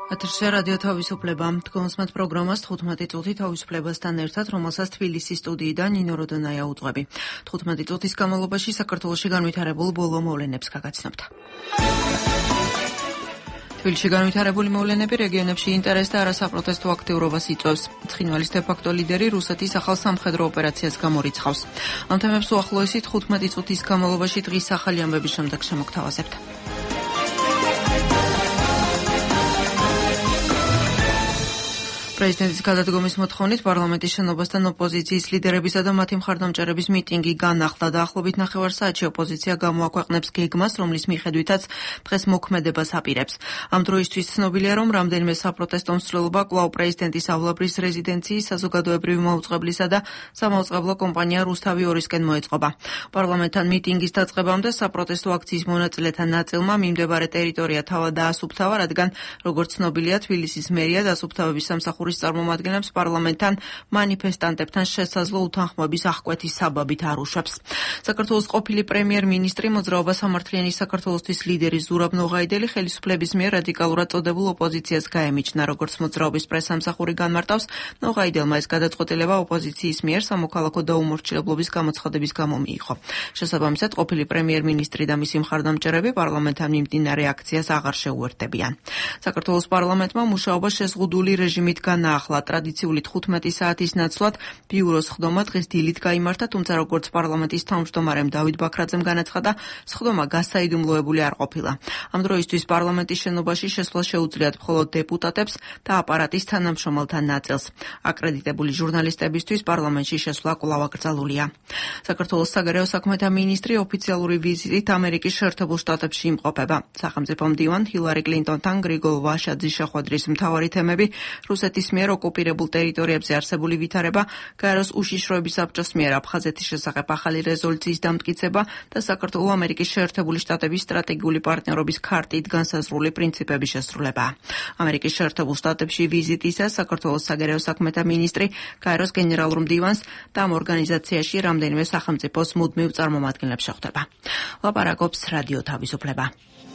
ეთერში რადიო თავისუფლება. თქვენსმათ პროგრამას 15 წუთი თავისუფლებასთან ერთად, რომელსაც თბილისის სტუდიიდან ნინო როდონაია უძღვები. 15 წუთის განმავლობაში საქართველოში განვითარებულ ბოლო მოვლენებს გაგაცნობთ. თბილისში განვითარებული მოვლენები რეგიონებში ინტერესს და არასაპროტესტო აქტიურობას იწვევს. ცხინვალის დე-ფაქტო ლიდერი რუსეთის ახალ სამხედრო ოპერაციას გამორიცხავს. ამ თემებს უახლოესი 15 წუთის განმავლობაში დღის ახალი ამბების შემდეგ შემოგთავაზებთ. პრეზიდენტის გადადგომის მოთხოვნით პარლამენტის შენობასთან ოპოზიციის ლიდერებისა და მათი მხარდამჭერების მიტინგი განახლდა და ახლობით 9 საათში ოპოზიცია გამოაქვეყნებს გეგმას, რომლის მიხედვითაც დღეს მოქმედებას აპირებს. ამ დროისთვის ცნობილია, რომ რამდენიმე საპროტესტო მსვლელობა კვლავ პრეზიდენტის ავლაბრის რეზიდენციის საზოგადოებრივი მაუწყებლისა და სამაუწყებლო კომპანია რუსთავი 2-ისკენ მოეწყობა. პარლამენტთან მიტინგის დაწყებამდე საპროტესტო აქციის მონაწილეთა ნაწილმა მიმდებარე ტერიტორია თავად დაასუფთავა, რადგან, როგორც ცნობილია, თბილისის მერია დასუფთავების სამსახურის წარმომადგენლებს პარლამენტთან მანიფესტანტებთან შესაძლო უთანხმოების აღკვეთის საბაბით არ უშვებს. საქართველოს ყოფილი პრემიერ-მინისტრი მოძრაობა სამართლიანი საქართველოსთვის ლიდერი ზურაბ ნოღაიდელი ხელისუფლების მიერ რადიკალურად წოდებულ ოპოზიციას გაემიჩნა, როგორც მოძრაობის პრესსამსახური განმარტავს, ნოღაიდელმა ეს გადაწყვეტილება ოპოზიციის მიერ სამოქალაქო დაუმორჩილებლობის გამოცხადების გამო მიიღო. შესაბამისად, ყოფილი პრემიერ-მინისტრი და მისი მხარდამჭერები პარლამენტთან მიმდინარე აქციას აღარ შეუერთდებიან. საქართველოს პარლამენტმა მუშაობა შეზღუდული რეჟიმით განაახლა. ტრადიციული 15 საათის ნაცვლად ბიუროს სხდომა დღეს დილით გაიმართა, თუმცა როგორც პარლამენტის თავმჯდომარემ დავით ბაქრაძემ განაცხადა, სხდომა გასაიდუმლოებული არ ყოფილა. ამ დროისთვის პარლამენტის შენობაში შესვლა შეუძლიათ მხოლოდ დეპუტატებს და აპარატის თანამშრომელთა ნაწილს. აკრედიტებული ჟურნალისტებისთვის პარლამენტში შესვლა კვლავ აკრძალულია. საქართველოს საგარეო საქმეთა მინისტრი ოფიციალური ვიზიტით ამერიკის შეერთებულ შტატებში იმყოფება. სახელმწიფო მდივან ჰილარი კლინტონთან გრიგოლ ვაშაძის შეხვედრის მთავარი თემები რუსეთის მიერ ოკუპირებულ ტერიტორიებზე არსებული ვითარება, გაეროს უშიშროების საბჭოს მიერ აფხაზეთის შესახებ ახალი რეზოლუციის დამტკიცება და საქართველო-ამერიკის შეერთებული შტატების სტრატეგიული პარტნიორობის ქარტით განსაზღვრული პრინციპების შესრულება. ამერიკის შეერთებულ შტატებში ვიზიტისას საქართველოს საგარეო საქმეთა მინისტრი გაეროს გენერალურ მდივანს და ამ ორგანიზაციაში რამდენიმე სახელმწიფოს მუდმივ წარმომადგენლებს შეხვდება. ლაპარაკობს რადიო თავისუფლება.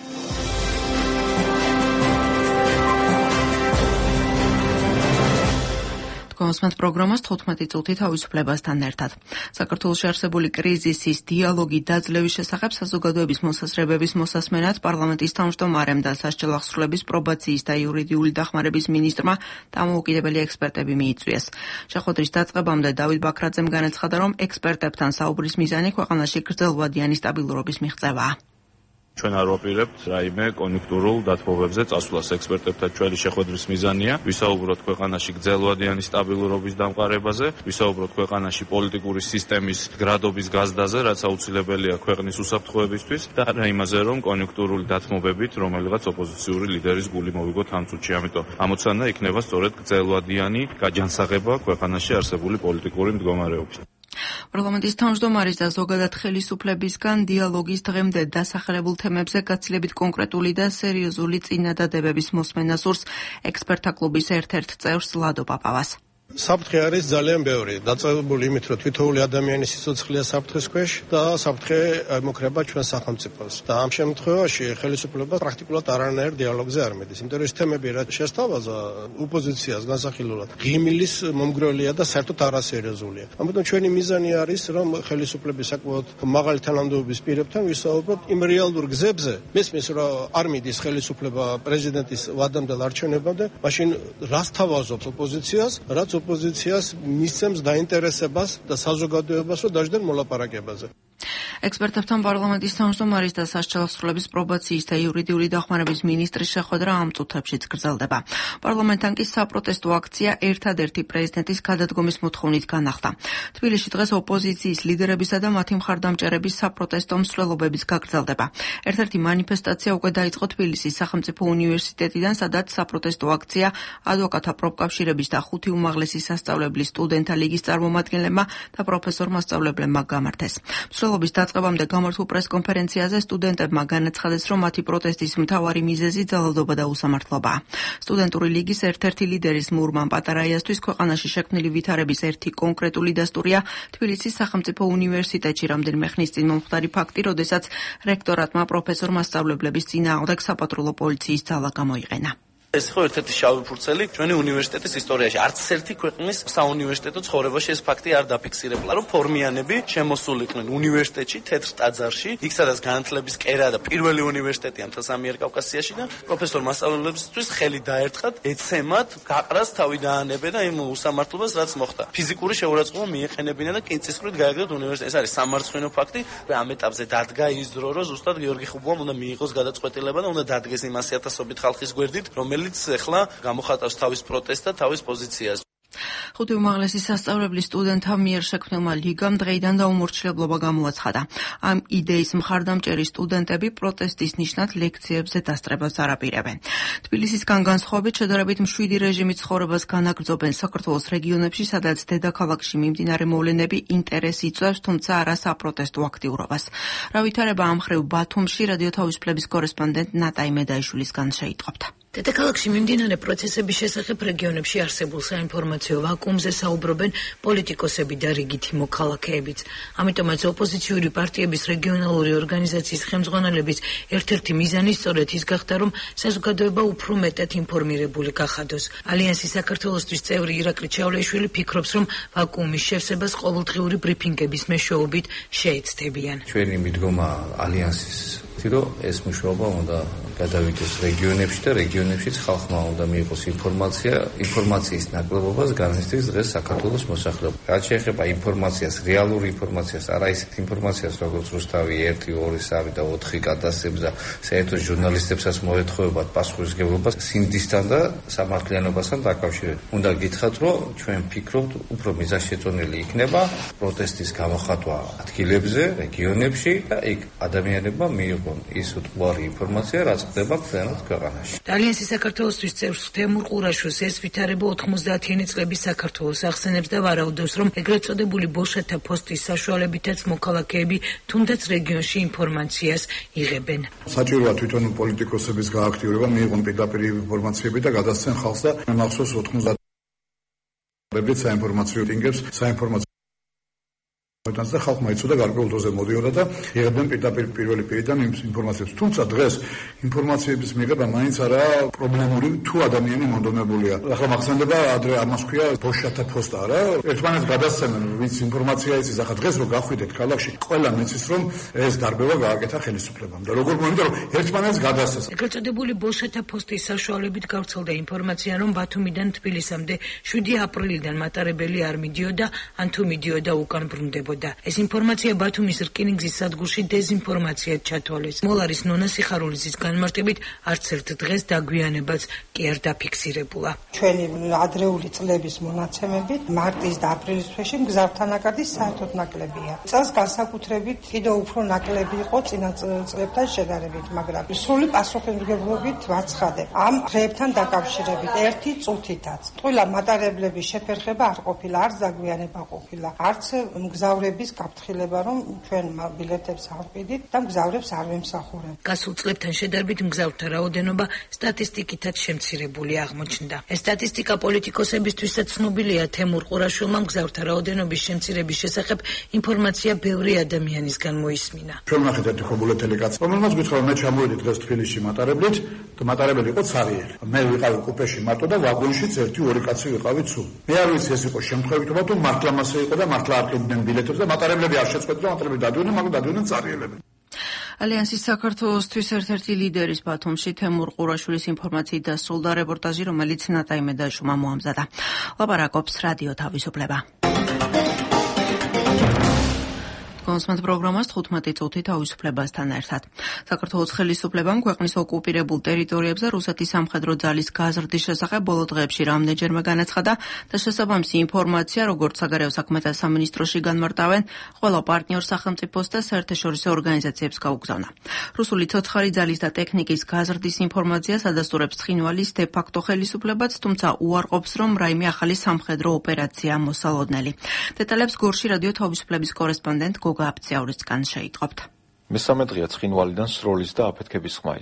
კონსმეთ პროგრამას 15 წუთი თავისუფლებასთან ერთად. საქართველოში არსებული კრიზისის დიალოგი დაძლევის შესახებ საზოგადოების მოსაზრებების მოსასმენად პარლამენტის თავმჯდომარემ და სასჯელ აღსრულების პრობაციის და იურიდიული დახმარების მინისტრმა დამოუკიდებელი ექსპერტები მიიწვიეს. შეხვედრის დაწყებამდე დავით ბაქრაძემ განაცხადა, რომ ექსპერტებთან საუბრის მიზანი ქვეყანაში გრძელვადიანი სტაბილურობის მიღწევაა. ჩვენ არ ვაპირებთ რაიმე კონjunktურულ დათბობებზე წასვლას. ექსპერტებთან ჩვენი შეხვედრის მიზანია ვისაუბროთ ქვეყანაში გრძელვადიანი სტაბილურობის დამყარებაზე, ვისაუბროთ ქვეყანაში პოლიტიკური სისტემის გრადობის გაზრდაზე, რაც აუცილებელია ქვეყნის უსაფრთხოებისთვის და არა იმაზე, რომ კონjunktურული დათმობებით რომელიღაც ოპოზიციური ლიდერის გული მოვიგოთ ამ წუთში. ამიტომ ამოცანა იქნება სწორედ გრძელვადიანი გაჯანსაღება ქვეყანაში არსებული პოლიტიკური მდგომარეობის. პარლამენტის თავმჯდომარის და ზოგადად ხელისუფლებისგან დიალოგის დღემდე დასახელებულ თემებზე გაცილებით კონკრეტული და სერიოზული წინადადებების მოსმენა სურს ექსპერტთა კლუბის ერთ-ერთ წევრს ლადო პაპავას. საფრთხე არის ძალიან ბევრი, დაწყებული იმით, რომ თითოეული ადამიანის სიცოცხლეა საფრთხის ქვეშ და საფრთხე ემუქრება ჩვენ სახელმწიფოს. და ამ შემთხვევაში ხელისუფლება პრაქტიკულად არანაირ დიალოგზე არ მიდის. იმიტომ რომ ეს თემები რაც შესთავაზა ოპოზიციას განსახილულად ღიმილის მომგვრელია და საერთოდ არასერიოზულია. ამიტომ ჩვენი მიზანი არის, რომ ხელისუფლების საკმაოდ მაღალი თანამდებობის პირებთან ვისაუბროთ იმ რეალურ გზებზე. მესმის რომ არ მიდის ხელისუფლება პრეზიდენტის ვადამდელ არჩევნებამდე, მაშინ რას თავაზობს ოპოზიციას, რაც ოპოზიციას მისცემს დაინტერესებას და საზოგადოებას, რომ დაждენ მოლაპარაკებაზე. ექსპერტებთან პარლამენტის თავმჯდომარის და სასჯელ აღსრულების პრობაციის და იურიდიული დახმარების მინისტრის შეხვედრა ამ წუთებშიც გრძელდება. პარლამენტთან კი საპროტესტო აქცია ერთადერთი პრეზიდენტის გადადგომის მოთხოვნით განახლდა. თბილისში დღეს ოპოზიციის ლიდერებისა და მათი მხარდამჭერების საპროტესტო მსვლელობების გაგრძელდება. ერთ-ერთი მანიფესტაცია უკვე დაიწყო თბილისის სახელმწიფო უნივერსიტეტიდან, სადაც საპროტესტო აქცია ადვოკატთა პროფკავშირების და 5 უმაღლესი სასწავლებლის სტუდენტთა ლიგის წარმომადგენლებმა და პროფესორ-მასწავლებლებმა გამართეს. მსვლელობის დაწყებამდე გამართულ პრესკონფერენციაზე სტუდენტებმა განაცხადეს, რომ მათი პროტესტის მთავარი მიზეზი ძალადობა და უსამართლობაა. სტუდენტური ლიგის ერთ-ერთი ლიდერის მურმან პატარაიასთვის ქვეყანაში შექმნილი ვითარების ერთი კონკრეტული დასტურია თბილისის სახელმწიფო უნივერსიტეტში რამდენიმე ხნის წინ მომხდარი ფაქტი, როდესაც რექტორატმა პროფესორ-მასწავლებლების წინააღმდეგ საპატრულო პოლიციის ძალა გამოიყენა. ეს ხო ერთ-ერთი შავი ფურცელი ჩვენი უნივერსიტეტის ისტორიაში. არც ერთი ქვეყნის საუნივერსიტეტო ცხოვრებაში ეს ფაქტი არ დაფიქსირებულა, რომ ფორმიანები შემოსულიყვნენ უნივერსიტეტში, თეთრ ტაძარში, იქ სადაც განათლების კერა და პირველი უნივერსიტეტია მთელს ამიერკავკასიაში და პროფესორ მასწავლებლებისთვის ხელი დაერთხათ, ეცემათ, გაყრას თავი დაანებენ და იმ უსამართლობას რაც მოხდა. ფიზიკური შეურაცხყოფა მიეყენებინა და კინწისყრით გაეგდოთ უნივერსიტეტს. ეს არის სამარცხვინო ფაქტი. ამ ეტაპზე დადგა ის დრო, რომ ზუსტად გიორგი ხუბუამ უნდა მიიღოს გადაწყვეტილება და უნდა დადგეს იმ 100,000-ობით ხალხის გვერდით, რომელიც ეხლა გამოხატავს თავის პროტესტს და თავის პოზიციას. ხუთი უმაღლესი სასწავლებლის სტუდენტთა მიერ შექმნილმა ლიგამ დღეიდან დაუმორჩილებლობა გამოაცხადა. ამ იდეის მხარდამჭერი სტუდენტები პროტესტის ნიშნად ლექციებზე დასწრებას არაპირებენ. თბილისისგან განსხვავებით შედარებით მშვიდი რეჟიმით ცხოვრებას განაგრძობენ საქართველოს რეგიონებში, სადაც დედაქალაქში მიმდინარე მოვლენები ინტერესს იწვევს, თუმცა არა საპროტესტო აქტიურობას. რა ვითარება ამ მხრივ ბათუმში რადიო თავისუფლების კორესპონდენტ ნატაი მედაიშვილისგან შეიტყობთ. დედაქალაქში მიმდინარე პროცესების შესახებ რეგიონებში არსებულ საინფორმაციო ვაკუუმზე საუბრობენ პოლიტიკოსები და რიგითი მოქალაქეებიც. ამიტომაც ოპოზიციური პარტიების რეგიონალური ორგანიზაციის ხელმძღვანელების ერთ-ერთი მიზანი სწორედ ის გახდა, რომ საზოგადოება უფრო მეტად ინფორმირებული გახადოს. ალიანსი საქართველოსთვის წევრი ირაკლი ჩავლეიშვილი ფიქრობს, რომ ვაკუუმის შევსებას ყოველდღიური ბრიფინგების მეშვეობით შეეცდებიან. ჩვენი მიდგომა ალიანსის რომ ეს მუშაობა უნდა გადავიდეს რეგიონებში და რეგიონებშიც ხალხმა უნდა მიიღოს ინფორმაციის ნაკლებობას განიცდის დღეს საქართველოს მოსახლეობა. რაც შეეხება ინფორმაციას, რეალურ ინფორმაციას, არა ისეთ ინფორმაციას, როგორც რუსთავი 1, 2, 3 და 4 კადასტრებს და საერთოდ ჟურნალისტებსაც მოეთხოვებათ პასუხისმგებლობას სინდისთან და სამართლიანობასთან დაკავშირებით. უნდა გითხრათ, რომ ჩვენ ვფიქრობთ, უფრო მიზანშეწონილი იქნება პროტესტის გამოხატვა ადგილებზე, რეგიონებში და იქ ადამიანებმა მიიღონ ის უტყუარი ინფორმაცია, რაც ხდება მთლიანად ქვეყანაში. ალიანსი საქართველოსთვის წევრს თემურ ყურაშვილს ეს ვითარება 90-იანი წლების საქართველოს ახსენებს და ვარაუდობს, რომ ეგრეთ წოდებული ბოლშეთა პოსტის საშუალებითაც მოქალაქეები თუნდაც რეგიონში ინფორმაციას იღებენ. საჭიროა თვითონ პოლიტიკოსების გააქტიურება, მიიღონ პირდაპირ ინფორმაციები და გადასცენ ხალხს და მახსოვს 90-იანებში საინფორმაციო ტინგებს, საინფორმაციო და ხალხმა იცოდა გარკვეულ დროზე მოდიოდა და იღებდნენ პირდაპირ პირველი პირიდან ინფორმაციას. თუმცა დღეს ინფორმაციების მიღება მაინც არაა პრობლემური თუ ადამიანი მონდომებულია. ახლა მახსენდება ადრე ამას ქვია ბოშათა პოსტა რა. ერთმანეთს გადასცემენ ვინც ინფორმაცია იცის. ახლა დღეს რო გახვიდეთ ქალაქში, ყველა მეცის რომ ეს დარბევა გააკეთა ხელისუფლებამ და როგორ მოინდა რომ ერთმანეთს გადასცეს. ეგრეთ წოდებული ბოშათა პოსტის საშუალებით გავრცელდა ინფორმაცია, რომ ბათუმიდან თბილისამდე 7 აპრილიდან მატარებელი არ მიდიოდა, ან თუ მიდიოდა უკან ბრუნდებოდა. ეს ინფორმაცია ბათუმის რკინიგზის სადგურში დეზინფორმაციად ჩათვალეს. მოლარის ნონა სიხარულიძის განმარტებით არც ერთ დღეს დაგვიანებაც კი არ დაფიქსირებულა. ჩვენი ადრეული წლების მონაცემებით მარტის და აპრილის თვეში მგზავრთა ნაკადი საერთოდ ნაკლებია. წელს განსაკუთრებით კიდევ უფრო ნაკლები იყო წინა წლებთან შედარებით, მაგრამ სრული პასუხისმგებლობით ვაცხადებ ამ დღეებთან დაკავშირებით ერთი წუთითაც. ყველა მატარებლების შეფერხება არ ყოფილა, არც დაგვიანება ყოფილა, არც მგზავრების გაფრთხილება, რომ ჩვენ ბილეთებს არ ვყიდით და მგზავრებს არ ვემსახურებთ. გასულ წლებთან შედარებით მგზავრთა რაოდენობა სტატისტიკითაც შემცირებული აღმოჩნდა. ეს სტატისტიკა პოლიტიკოსებისთვისაც ცნობილია. თემურ ყურაშვილმა მგზავრთა რაოდენობის შემცირების შესახებ ინფორმაცია ბევრი ადამიანისგან მოისმინა. ჩვენ ვნახეთ ერთი ხობულეთელი კაცი, რომელმაც გითხრა, მე ჩამოვედი დღეს თბილისში მატარებლით და მატარებელი იყო ცარიელი. მე ვიყავი კუპეში მარტო და ვაგონშიც 1-2 კაცი ვიყავით სულ. მე არ ვიცი ეს იყო შემთხვევითობა თუ მართლა მასე იყო და მართლა არ ყიდნენ ბილეთებს და მატარებლები არ შეწყვეტდა, მატარებლები დადიოდნენ, მაგრამ დადიოდნენ цаრიელები. ალიანსის საქართველოსთვის ერთ-ერთი ლიდერის ბათუმში თემურ ყურაშვილის ინფორმაციით დასრულდა რეპორტაჟი, რომელიც ნატაი მედაიშვილმა მოამზადა. ლაპარაკობს რადიო თავისუფლება. კონსმენთ პროგრამას 15 წუთი თავისუფლებასთან ერთად. საქართველოს ხელისუფლებამ ქვეყნის ოკუპირებულ ტერიტორიებზე რუსეთის სამხედრო ძალის გაზრდის შესახებ ბოლო დღეებში რამდენჯერმე განაცხადა და შესაბამისი ინფორმაცია, როგორც საგარეო საქმეთა სამინისტროში განმარტავენ, ყველა პარტნიორ სახელმწიფოს და საერთაშორისო ორგანიზაციებს გაუგზავნა. რუსული ცოცხალი ძალის და ტექნიკის გაზრდის ინფორმაციას ადასტურებს ცხინვალის დე-ფაქტო ხელისუფლებაც, თუმცა უარყოფს, რომ რაიმე ახალი სამხედრო ოპერაცია მოსალოდნელი. დეტალებს გორში რადიო თავისუფლების კორესპონდენტ გოგა აფციაურისგან შეიტყობთ. მესამე დღეა ცხინვალიდან სროლის და აფეთქების ხმა ისმის.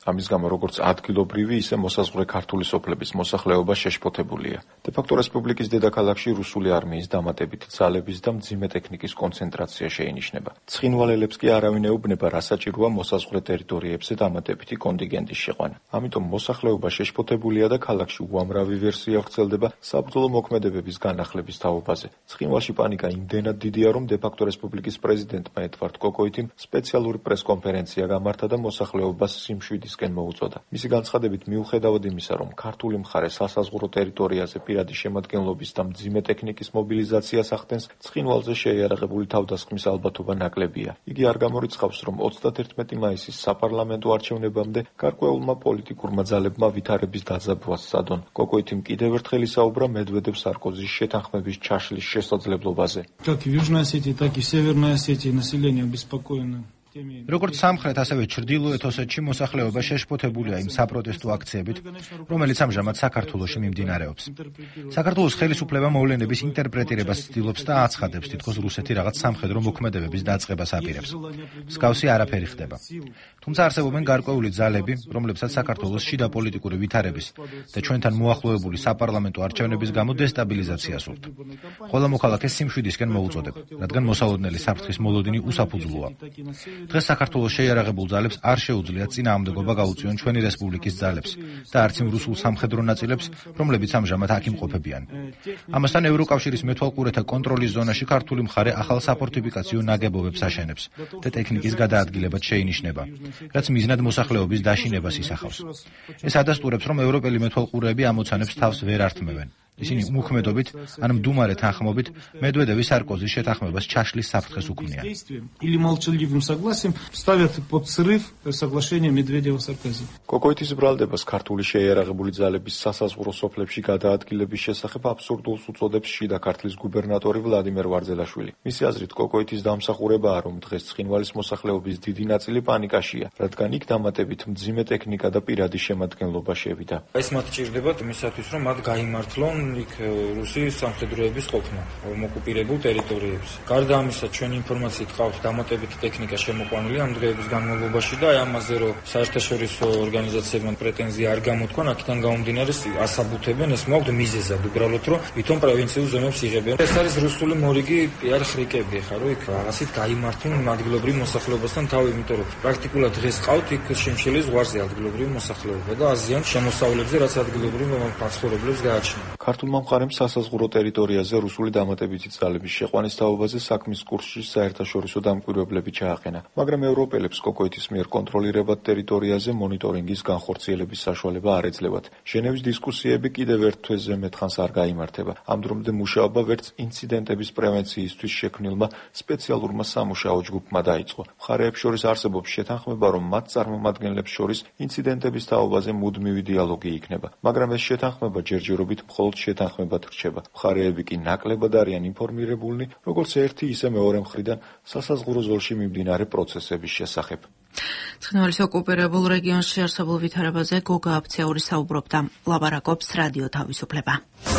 ამის გამო როგორც ადგილობრივი, ისე მოსაზღვრე ქართული სოფლების მოსახლეობა შეშფოთებულია. დე-ფაქტო რესპუბლიკის დედაქალაქში რუსული არმიის დამატებითი ძალების და მძიმე ტექნიკის კონცენტრაცია შეინიშნება. ცხინვალელებს კი არავინ ეუბნება, რა საჭიროა მოსაზღვრე ტერიტორიებზე დამატებითი კონტინგენტის შეყვანა. ამიტომ მოსახლეობა შეშფოთებულია და ქალაქში უამრავი ვერსია ვრცელდება საბრძოლო მოქმედებების განახლების თაობაზე. ცხინვალში პანიკა იმდენად დიდია, რომ დე-ფაქტო რესპუბლიკის პრეზიდენტმა ედვარდ კოკოიტიმ სპეციალური პრესკონფერენცია გამართა და მოსახლეობას სიმშვიდისკენ მოუწოდა. მისი განცხადებით, მიუხედავად იმისა, რომ ქართული მხარე სასაზღვრო ტერიტორიაზე პირადი შემადგენლობის და მძიმე ტექნიკის მობილიზაციას ახდენს, ცხინვალზე შეიარაღებული თავდასხმის ალბათობა ნაკლებია. იგი არ გამორიცხავს, რომ 31 მაისის საპარლამენტო არჩევნებამდე გარკვეულმა პოლიტიკურმა ძალებმა ვითარების დაძაბვას სცადონ. კოკოიტიმ კიდევ ერთხელ ისაუბრა მედვედევ-სარკოზის შეთანხმების ჩაშლის შესაძლებლობაზე. Как в Южной Осетии, так и в Северной Осетии население обеспокоено. როგორც სამხრეთ, ასევე ჩრდილოეთ ოსეთში მოსახლეობა შეშფოთებულია იმ საპროტესტო აქციებით, რომელიც ამჟამად საქართველოში მიმდინარეობს. საქართველოს ხელისუფლება მოვლენების ინტერპრეტირებას ცდილობს და აცხადებს, თითქოს რუსეთი რაღაც სამხედრო მოქმედებების დაწყებას აპირებს. მსგავსი არაფერი ხდება. თუმცა არსებობენ გარკვეული ძალები, რომლებსაც საქართველოს შიდა პოლიტიკური ვითარების და ჩვენთან მოახლოებული საპარლამენტო არჩევნების გამო დესტაბილიზაცია სურთ. ყველა მოქალაქეს სიმშვიდისკენ მოუწოდებ, რადგან მოსალოდნელი საფრთხის მოლოდინი უსაფუძვლოა. დღეს საქართველოს შეიარაღებულ ძალებს არ შეუძლიათ წინააღმდეგობა გაუწიონ ჩვენი რესპუბლიკის ძალებს და არც იმ რუსულ სამხედრო ნაწილებს, რომლებიც ამჟამად აქ იმყოფებიან. ამასთან ევროკავშირის მეთვალყურეთა კონტროლის ზონაში ქართული მხარე ახალ საფორტიფიკაციო ნაგებობებს აშენებს და ტექნიკის გადაადგილებაც შეინიშნება, რაც მიზნად მოსახლეობის დაშინებას ისახავს. ეს ადასტურებს, რომ ევროპელი მეთვალყურეები ამოცანებს თავს ვერ ართმევენ. ისინი უმოქმედობით ან მდუმარე თანხმობით მედვედევის სარკოზის შეთანხმებას ჩაშლის საფრთხეს უქმნიან. Или молчаливым согласием ставят под срыв соглашение Медведева-Саркози. კოკოიტის ბრალდებას ქართული შეიარაღებული ძალების სასაზღვრო სოფლებში გადაადგილების შესახებ აბსურდულს უწოდებს შიდა ქართლის გუბერნატორი ვლადიმერ ვარძელაშვილი. მისი აზრით, კოკოიტის დამსახურებაა, რომ დღეს ცხინვალის მოსახლეობის დიდი ნაწილი პანიკაშია, რადგან იქ დამატებით მძიმე ტექნიკა და პირადი შემადგენლობა შევიდა. ეს მათ ჭირდებათ იმისათვის, რომ მათ გაიმართლონ იქ რუსის სამხედროების ყოფნა ოკუპირებულ ტერიტორიებზე. გარდა ამისა, ჩვენი ინფორმაციით ყავთ დამატებითი ტექნიკა შემოყვანილი ამ დღეების განმავლობაში და ამაზე, რომ საერთაშორისო ორგანიზაციებმა პრეტენზია არ გამოთქვან, აქედან გამომდინარე ასაბუთებენ, ეს მოაქვთ მიზეზად უბრალოდ, რომ ვითომ პროვინციულ ზონებს იღებენ. ეს არის რუსული მორიგი პიარ ხრიკები, ხა რომ იქ რაღაცით გაიმართლონ ადგილობრივ მოსახლეობასთან თავი, იმიტომ რომ პრაქტიკულად დღეს ყავთ იქ შემშელი ზღვარზე ადგილობრივ მოსახლეობა და აზიან შემოსავლებზე, რაც ადგილობრივ მაცხოვრებლებს გააჩნია. ქართულმა მხარემ სასაზღვრო ტერიტორიაზე რუსული დამატებითი ძალების შეყვანის თაობაზე საქმის კურსში საერთაშორისო დამკვირვებლები ჩააყენა, მაგრამ ევროპელებს კოკოიტის მიერ კონტროლირებად ტერიტორიაზე მონიტორინგის განხორციელების საშუალება არ ეძლევათ. ჟენევის დისკუსიები კიდევ ერთ თვეზე მეტხანს არ გაიმართება. ამ დრომდე მუშაობა ვერც ინციდენტების პრევენციისთვის შექმნილმა სპეციალურმა სამუშაო ჯგუფმა დაიწყო. მხარეებს შორის არსებობს შეთანხმება, რომ მათ წარმომადგენლებს შორის ინციდენტების თაობაზე მუდმივი დიალოგი იქნება, მაგრამ ეს შეთანხმება ჯერჯერობით მხოლოდ შეთანხმებად რჩება. მხარეები კი ნაკლებად არიან ინფორმირებულნი, როგორც ერთი, ისე მეორე მხრიდან სასაზღვრო ზოლში მიმდინარე პროცესების შესახებ. ცხინვალის ოკუპირებულ რეგიონში არსებულ ვითარებაზე გოგა აფციური საუბრობდა. ლაპარაკობს რადიო თავისუფლება.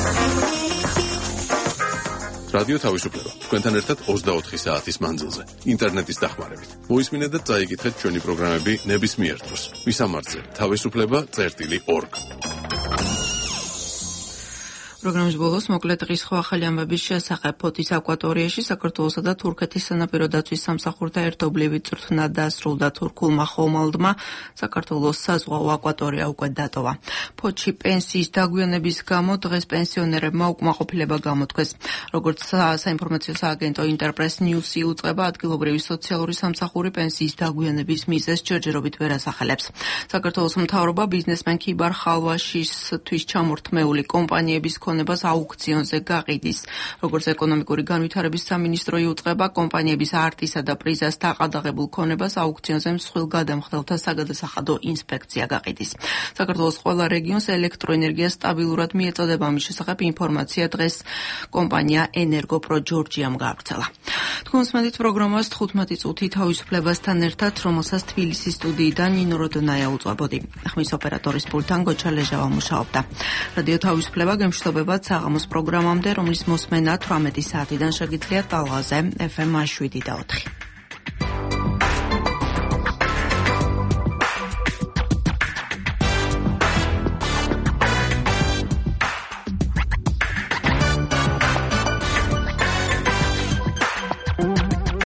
რადიო თავისუფლება. თქვენთან ერთად 24 საათის მანძილზე. ინტერნეტის დახმარებით. მოისმინეთ და წაიკითხეთ ჩვენი პროგრამები ნებისმიერ დროს. ვისამართზე თავისუფლება.org. პროგრამის ბოლოს მოკლედ დღის ხო ახალი ამბების შესახებ. ფოთის აკვატორიაში საქართველოსა და თურქეთის სანაპირო დაცვის სამსახურთა ერთობლივი წვრთნა დასრულდა. თურქულმა ხომალდმა საქართველოს საზღვაო აკვატორია უკვე დატოვა. ფოთში პენსიის დაგვიანების გამო დღეს პენსიონერებმა უკმაყოფილება გამოთქვეს. როგორც საინფორმაციო სააგენტო ინტერპრეს ნიუსი უწყება, ადგილობრივი სოციალური სამსახური პენსიის დაგვიანების მიზეზს ჯერჯერობით ვერ ასახელებს. საქართველოს მთავრობა ბიზნესმენ ქიბარ ხალვაშისთვის ჩამორთმეული კომპანიების ქონებას აუქციონზე გაყიდის. როგორც ეკონომიკური განვითარების სამინისტრო იუწყება, კომპანიების არტისა და პრიზას დაყადაღებულ ქონებას აუქციონზე მსხვილ გადამხდელთა საგადასახადო ინსპექცია გაყიდის. საქართველოს ყველა რეგიონს ელექტროენერგია სტაბილურად მიეწოდება. ამის შესახებ ინფორმაცია დღეს კომპანია ენერგოპრო ჯორჯიამ გაავრცელა. თქვენს მედით პროგრამას 15 წუთი თავისუფლებასთან ერთად, რომელსაც თბილისის სტუდიიდან ნინო როდონაია უწყებოდი. ხმის ოპერატორის პულტთან გოჩა ლეჟავა მუშაობდა. რადიო თავისუფლება გემშვიდობებად საღამოს პროგრამამდე, რომლის მოსმენა 18 საათიდან შეგიძლიათ ტალღაზე FM 7 და 4.